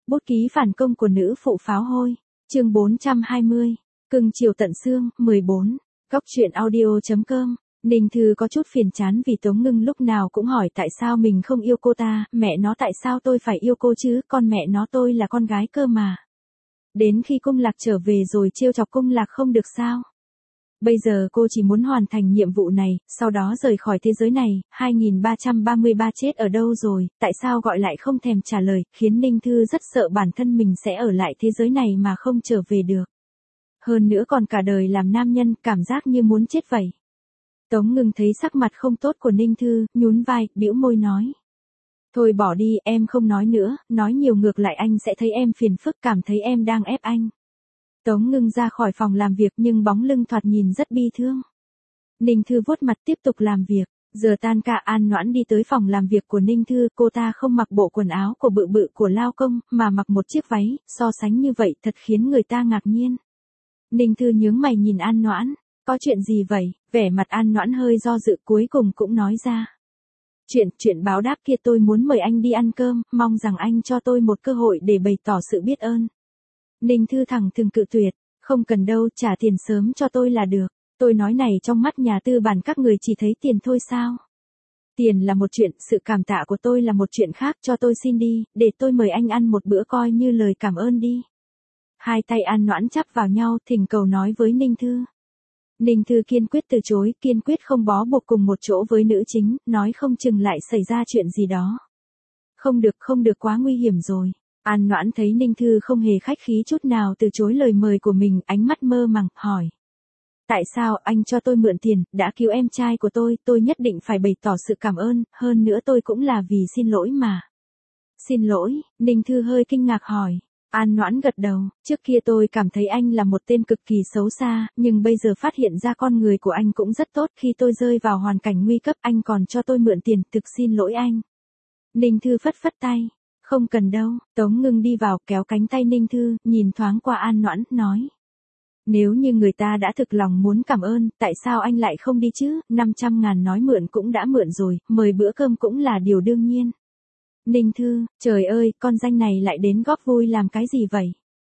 Bút ký phản công của nữ phụ pháo hôi. Chương 420. Cưng chiều tận xương. 14. Góc truyện audio.com. Ninh Thư có chút phiền chán vì Tống Ngưng lúc nào cũng hỏi tại sao mình không yêu cô ta, mẹ nó tại sao tôi phải yêu cô chứ, con mẹ nó tôi là con gái cơ mà. Đến khi Cung Lạc trở về rồi trêu chọc Cung Lạc không được sao? Bây giờ cô chỉ muốn hoàn thành nhiệm vụ này, sau đó rời khỏi thế giới này. 2333 chết ở đâu rồi, tại sao gọi lại không thèm trả lời, khiến Ninh Thư rất sợ bản thân mình sẽ ở lại thế giới này mà không trở về được. Hơn nữa còn cả đời làm nam nhân, cảm giác như muốn chết vậy. Tống Ngưng thấy sắc mặt không tốt của Ninh Thư, nhún vai, bĩu môi nói. Thôi bỏ đi, em không nói nữa, nói nhiều ngược lại anh sẽ thấy em phiền phức, cảm thấy em đang ép anh. Tống Ngưng ra khỏi phòng làm việc nhưng bóng lưng thoạt nhìn rất bi thương. Ninh Thư vuốt mặt tiếp tục làm việc. Giờ tan ca An Noãn đi tới phòng làm việc của Ninh Thư, cô ta không mặc bộ quần áo của bự bự của lao công, mà mặc một chiếc váy, so sánh như vậy thật khiến người ta ngạc nhiên. Ninh Thư nhướng mày nhìn An Noãn, có chuyện gì vậy? Vẻ mặt An Noãn hơi do dự cuối cùng cũng nói ra. Chuyện báo đáp kia tôi muốn mời anh đi ăn cơm, mong rằng anh cho tôi một cơ hội để bày tỏ sự biết ơn. Ninh Thư thẳng thừng cự tuyệt, không cần đâu, trả tiền sớm cho tôi là được. Tôi nói này trong mắt nhà tư bản các người chỉ thấy tiền thôi sao? Tiền là một chuyện, sự cảm tạ của tôi là một chuyện khác, cho tôi xin đi, để tôi mời anh ăn một bữa coi như lời cảm ơn đi. Hai tay An Noãn chắp vào nhau thỉnh cầu nói với Ninh Thư. Ninh Thư kiên quyết từ chối, kiên quyết không bó buộc cùng một chỗ với nữ chính, nói không chừng lại xảy ra chuyện gì đó. Không được quá nguy hiểm rồi. An Noãn thấy Ninh Thư không hề khách khí chút nào từ chối lời mời của mình, ánh mắt mơ màng, hỏi. Tại sao anh cho tôi mượn tiền, đã cứu em trai của tôi nhất định phải bày tỏ sự cảm ơn, hơn nữa tôi cũng là vì xin lỗi mà. Xin lỗi, Ninh Thư hơi kinh ngạc hỏi. An Noãn gật đầu, trước kia tôi cảm thấy anh là một tên cực kỳ xấu xa, nhưng bây giờ phát hiện ra con người của anh cũng rất tốt, khi tôi rơi vào hoàn cảnh nguy cấp anh còn cho tôi mượn tiền, thực xin lỗi anh. Ninh Thư phất phất tay. Không cần đâu, Tống Ngưng đi vào kéo cánh tay Ninh Thư, nhìn thoáng qua An Noãn, nói. Nếu như người ta đã thực lòng muốn cảm ơn, tại sao anh lại không đi chứ, 500.000 nói mượn cũng đã mượn rồi, mời bữa cơm cũng là điều đương nhiên. Ninh Thư, trời ơi, con danh này lại đến góp vui làm cái gì vậy?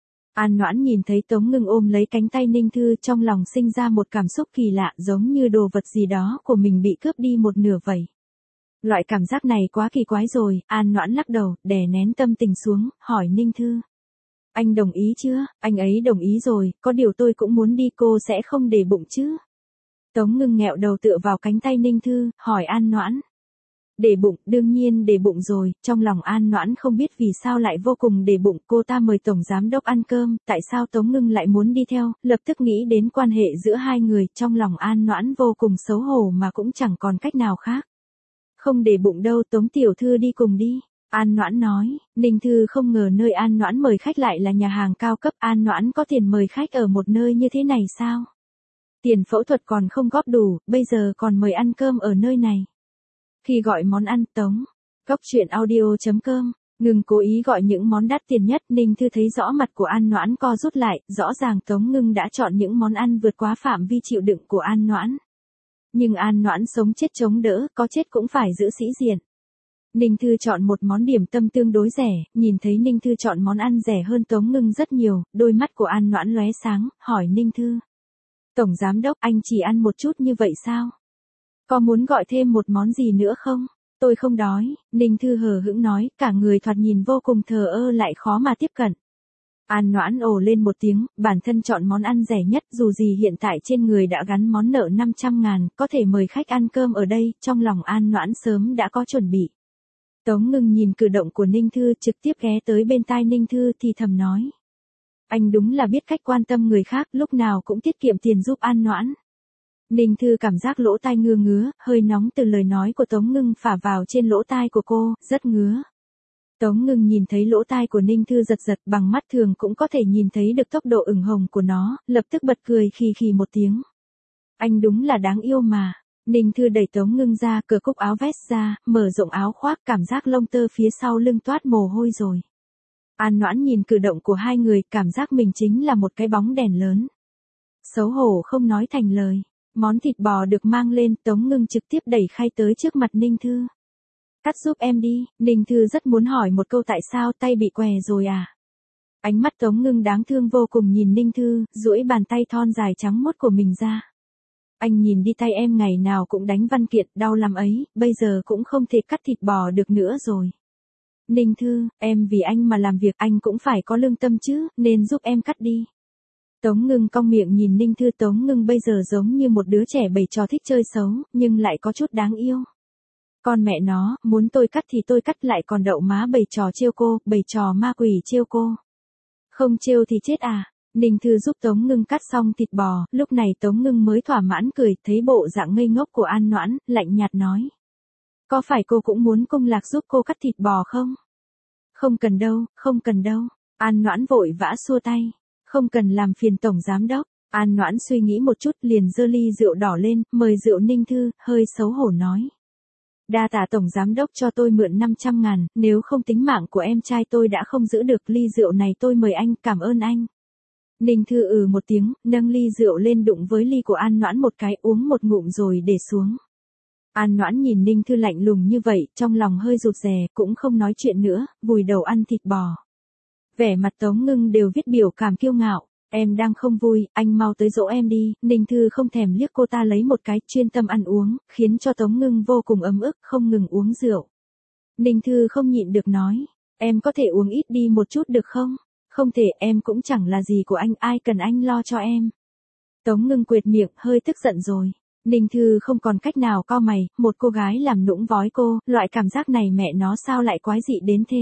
An Noãn nhìn thấy Tống Ngưng ôm lấy cánh tay Ninh Thư, trong lòng sinh ra một cảm xúc kỳ lạ, giống như đồ vật gì đó của mình bị cướp đi một nửa vậy. Loại cảm giác này quá kỳ quái rồi, An Noãn lắc đầu, đè nén tâm tình xuống, hỏi Ninh Thư. Anh đồng ý chưa? Anh ấy đồng ý rồi, có điều tôi cũng muốn đi, cô sẽ không để bụng chứ? Tống Ngưng nghẹo đầu tựa vào cánh tay Ninh Thư, hỏi An Noãn. Để bụng, đương nhiên để bụng rồi, trong lòng An Noãn không biết vì sao lại vô cùng để bụng, cô ta mời Tổng Giám Đốc ăn cơm, tại sao Tống Ngưng lại muốn đi theo, lập tức nghĩ đến quan hệ giữa hai người, trong lòng An Noãn vô cùng xấu hổ mà cũng chẳng còn cách nào khác. Không để bụng đâu, Tống tiểu thư đi cùng đi. An Noãn nói, Ninh Thư không ngờ nơi An Noãn mời khách lại là nhà hàng cao cấp, An Noãn có tiền mời khách ở một nơi như thế này sao? Tiền phẫu thuật còn không góp đủ, bây giờ còn mời ăn cơm ở nơi này. Khi gọi món ăn, Góc truyện audio.com, Ngưng cố ý gọi những món đắt tiền nhất, Ninh Thư thấy rõ mặt của An Noãn co rút lại, rõ ràng Tống Ngưng đã chọn những món ăn vượt quá phạm vi chịu đựng của An Noãn. Nhưng An Noãn sống chết chống đỡ, có chết cũng phải giữ sĩ diện. Ninh Thư chọn một món điểm tâm tương đối rẻ, nhìn thấy Ninh Thư chọn món ăn rẻ hơn Tống Ngưng rất nhiều, đôi mắt của An Noãn lóe sáng, hỏi Ninh Thư. Tổng Giám Đốc, anh chỉ ăn một chút như vậy sao? Có muốn gọi thêm một món gì nữa không? Tôi không đói, Ninh Thư hờ hững nói, cả người thoạt nhìn vô cùng thờ ơ lại khó mà tiếp cận. An Noãn ồ lên một tiếng, bản thân chọn món ăn rẻ nhất, dù gì hiện tại trên người đã gắn món nợ 500.000, có thể mời khách ăn cơm ở đây, trong lòng An Noãn sớm đã có chuẩn bị. Tống Ngưng nhìn cử động của Ninh Thư, trực tiếp ghé tới bên tai Ninh Thư thì thầm nói. Anh đúng là biết cách quan tâm người khác, lúc nào cũng tiết kiệm tiền giúp An Noãn. Ninh Thư cảm giác lỗ tai ngứa, hơi nóng từ lời nói của Tống Ngưng phả vào trên lỗ tai của cô, rất ngứa. Tống Ngưng nhìn thấy lỗ tai của Ninh Thư giật bằng mắt thường cũng có thể nhìn thấy được tốc độ ửng hồng của nó, lập tức bật cười khì một tiếng. Anh đúng là đáng yêu mà. Ninh Thư đẩy Tống Ngưng ra, cởi cúc áo vest ra, mở rộng áo khoác, cảm giác lông tơ phía sau lưng toát mồ hôi rồi. An Noãn nhìn cử động của hai người, cảm giác mình chính là một cái bóng đèn lớn. Xấu hổ không nói thành lời. Món thịt bò được mang lên, Tống Ngưng trực tiếp đẩy khay tới trước mặt Ninh Thư. Cắt giúp em đi, Ninh Thư rất muốn hỏi một câu tại sao tay bị què rồi à. Ánh mắt Tống Ngưng đáng thương vô cùng nhìn Ninh Thư, duỗi bàn tay thon dài trắng mốt của mình ra. Anh nhìn đi tay em ngày nào cũng đánh văn kiện, đau lắm ấy, bây giờ cũng không thể cắt thịt bò được nữa rồi. Ninh Thư, em vì anh mà làm việc, anh cũng phải có lương tâm chứ, nên giúp em cắt đi. Tống Ngưng cong miệng nhìn Ninh Thư. Tống Ngưng bây giờ giống như một đứa trẻ bày trò thích chơi xấu, nhưng lại có chút đáng yêu. Con mẹ nó, muốn tôi cắt thì tôi cắt, lại còn đậu má bày trò trêu cô, bày trò ma quỷ trêu cô. Không trêu thì chết à. Ninh Thư giúp Tống Ngưng cắt xong thịt bò, lúc này Tống Ngưng mới thỏa mãn cười, thấy bộ dạng ngây ngốc của An Noãn, lạnh nhạt nói. Có phải cô cũng muốn Cung Lạc giúp cô cắt thịt bò không? Không cần đâu, không cần đâu. An Noãn vội vã xua tay. Không cần làm phiền Tổng Giám Đốc. An Noãn suy nghĩ một chút liền giơ ly rượu đỏ lên, mời rượu. Ninh Thư, hơi xấu hổ nói. Đa tạ Tổng Giám Đốc cho tôi mượn 500.000, nếu không tính mạng của em trai tôi đã không giữ được, ly rượu này tôi mời anh, cảm ơn anh. Ninh Thư một tiếng, nâng ly rượu lên đụng với ly của An Noãn một cái, uống một ngụm rồi để xuống. An Noãn nhìn Ninh Thư lạnh lùng như vậy, trong lòng hơi rụt rè, cũng không nói chuyện nữa, vùi đầu ăn thịt bò. Vẻ mặt Tống Ngưng đều viết biểu cảm kiêu ngạo. Em đang không vui, anh mau tới dỗ em đi. Ninh Thư không thèm liếc cô ta lấy một cái, chuyên tâm ăn uống, khiến cho Tống Ngưng vô cùng ấm ức, không ngừng uống rượu. Ninh Thư không nhịn được nói, em có thể uống ít đi một chút được không? Không thể, em cũng chẳng là gì của anh, ai cần anh lo cho em. Tống Ngưng quệt miệng, hơi tức giận rồi. Ninh Thư không còn cách nào, cau mày, một cô gái làm nũng vói cô, loại cảm giác này mẹ nó sao lại quái dị đến thế.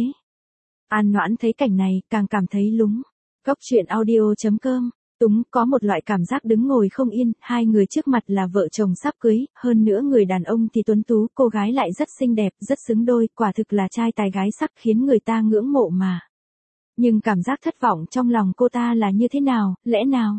An Noãn thấy cảnh này, càng cảm thấy lúng. Góc truyện audio.com, Túng có một loại cảm giác đứng ngồi không yên, hai người trước mặt là vợ chồng sắp cưới, hơn nữa người đàn ông thì tuấn tú, cô gái lại rất xinh đẹp, rất xứng đôi, quả thực là trai tài gái sắc, khiến người ta ngưỡng mộ mà. Nhưng cảm giác thất vọng trong lòng cô ta là như thế nào, lẽ nào?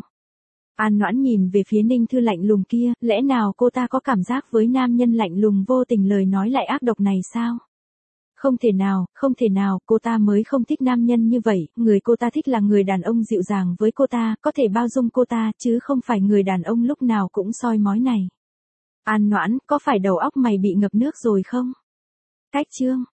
An Noãn nhìn về phía Ninh Thư lạnh lùng kia, lẽ nào cô ta có cảm giác với nam nhân lạnh lùng vô tình lời nói lại ác độc này sao? Không thể nào, không thể nào, cô ta mới không thích nam nhân như vậy, người cô ta thích là người đàn ông dịu dàng với cô ta, có thể bao dung cô ta, chứ không phải người đàn ông lúc nào cũng soi mói này. An Noãn, có phải đầu óc mày bị ngập nước rồi không? Cách chương